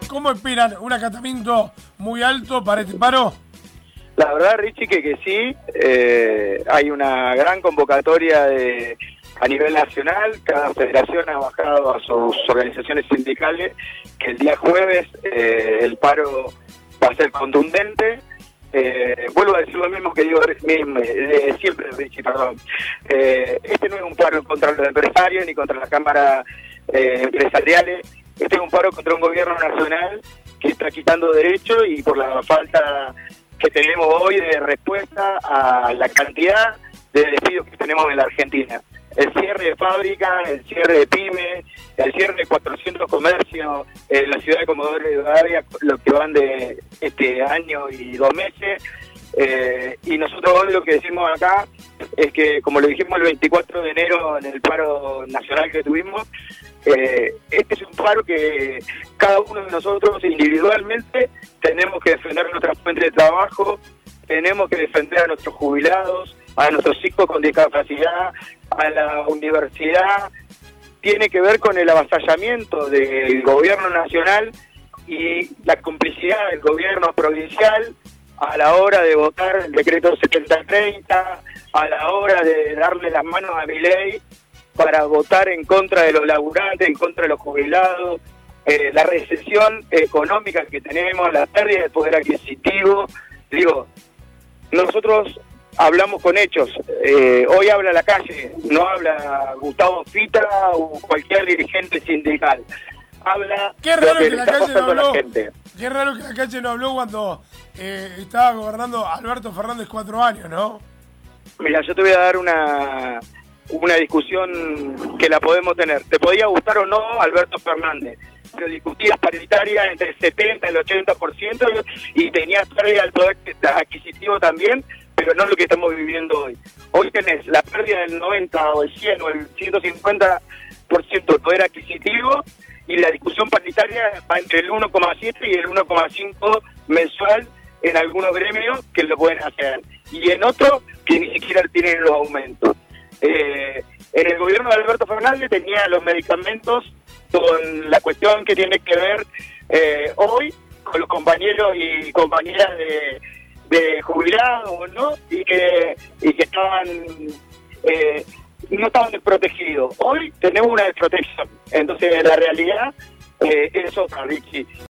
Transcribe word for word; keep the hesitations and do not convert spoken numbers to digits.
¿Cómo esperan un acatamiento muy alto para este paro? La verdad, Richie, que, que sí, eh, hay una gran convocatoria de, a nivel nacional. Cada federación ha bajado a sus organizaciones sindicales que el día jueves eh, el paro va a ser contundente. Eh, vuelvo a decir lo mismo que digo eh, siempre, Richie, perdón. Eh, este no es un paro contra los empresarios ni contra las cámaras eh, empresariales. Este es un paro contra un gobierno nacional que está quitando derechos y por la falta que tenemos hoy de respuesta a la cantidad de despidos que tenemos en la Argentina. El cierre de fábricas, el cierre de pymes, el cierre de cuatrocientos comercios en la ciudad de Comodoro Rivadavia, lo que van de este año y dos meses. Eh, y nosotros hoy lo que decimos acá es que, como lo dijimos el veinticuatro de enero en el paro nacional que tuvimos, eh, este es un paro que cada uno de nosotros individualmente tenemos que defender nuestra fuente de trabajo, tenemos que defender a nuestros jubilados, a nuestros hijos con discapacidad, a la universidad. Tiene que ver con el avasallamiento del gobierno nacional y la complicidad del gobierno provincial a la hora de votar el decreto setenta treinta, a la hora de darle las manos a Milei para votar en contra de los laburantes, en contra de los jubilados, eh, la recesión económica que tenemos, la pérdida de poder adquisitivo. Digo, nosotros hablamos con hechos. Eh, hoy habla la calle, no habla Gustavo Fita o cualquier dirigente sindical. Habla Qué raro lo que, que la le está calle no pasando a la habló. gente. Qué raro que la calle no habló cuando eh, estaba gobernando Alberto Fernández cuatro años, ¿no? Mira, yo te voy a dar una, una discusión que la podemos tener. Te podía gustar o no Alberto Fernández, pero discutías paritarias entre el setenta y el ochenta por ciento y tenías pérdida del poder adquisitivo también, pero no lo que estamos viviendo hoy. Hoy tenés la pérdida del noventa o el cien o el ciento cincuenta por ciento del poder adquisitivo y la discusión paritaria va entre el uno coma siete y el uno coma cinco mensual en algunos gremios que lo pueden hacer y en otros que ni siquiera tienen los aumentos. Eh, en el gobierno de Alberto Fernández tenía los medicamentos con la cuestión que tiene que ver eh, hoy con los compañeros y compañeras de, de jubilados, ¿no? Y que, y que estaban eh, no estaban desprotegidos. Hoy tenemos una desprotección. Entonces la realidad eh, es otra, Richie.